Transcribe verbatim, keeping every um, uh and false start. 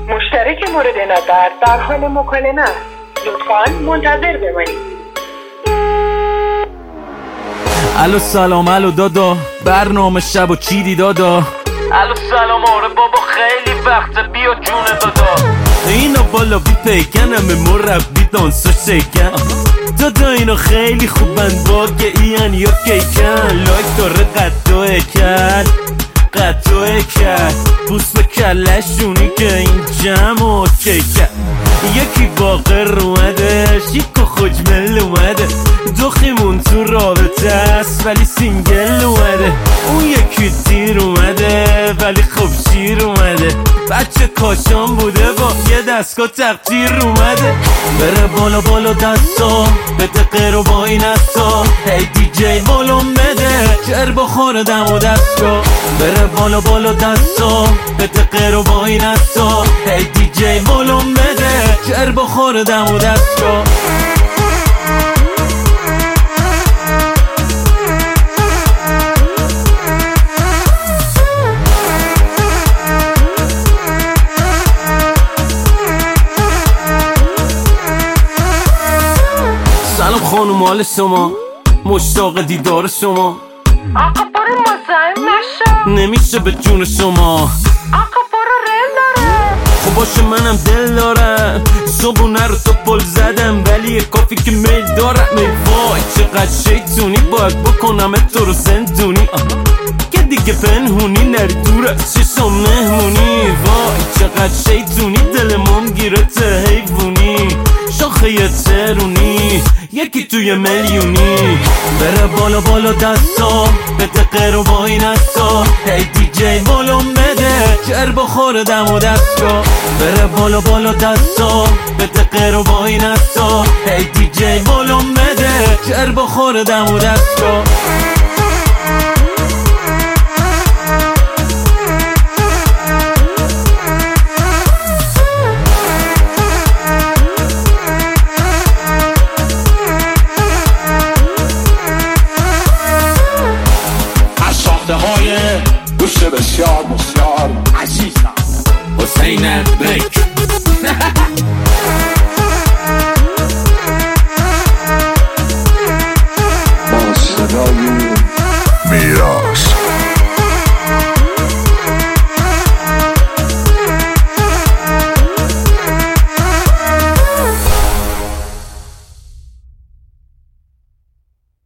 مشترک مورد نظر در حال مکالمه است. لطفاً منتظر بمانید. الو سلام، الو دادا، برنامه شب و چیدی دادا؟ الو سلام، آره بابا خیلی وقته، بیا جون دادا. اینا بالا بی پیکنم مربی دانسا شکن دادا، اینا خیلی خوبن واقعیان یا کیکن. لایک داره قطعه کرد قطعه کرد بوس به کلشونی که این جمع اوکی کرد. یکی باقر اومده شیک و خوجمل اومده، دخیمون تو رابطه است ولی سینگل اومده. اون یکی دیر اومده ولی خوب شیر اومده، بچه کاشان بوده با یه دستگاه تقدیر اومده. بره بالا بالا دستا بده غیر و با این استا، هی دی جی بالون بده جر بخوره دم و دستا. بره بالا بالا دستا بده غیر و با این استا، هی دی جی بالون بده جر بخوره دم و دستا. سلام خانم، مال شما، مشتاق دیدار شما. آقا برو مزاحم نشو، نمیشه به جون شما. آقا برو رل داره. خب باشه منم دل دارم، صبونه رو تو پل زدم ولی یه کافی که میل دارم. ای وای چقدر شیطونی، باید بکنم تو رو زندونی که دیگه پنهونی نری دور از چشم مهمونی. وای چقدر شیطونی، دل مام گیره ته حیوونی، شاخه یه ترونی یکی توی میلیونی. بره بالا بالا دستا بده غیر و با این استا، هی دی جی بالون بده جر بخوره دم و دستا. بره بالا بالا دستا بده غیر و با این استا، هی دی جی بالون بده جر بخوره دم و دستا. گوشت بسیار بسیار عزیزم حسین بک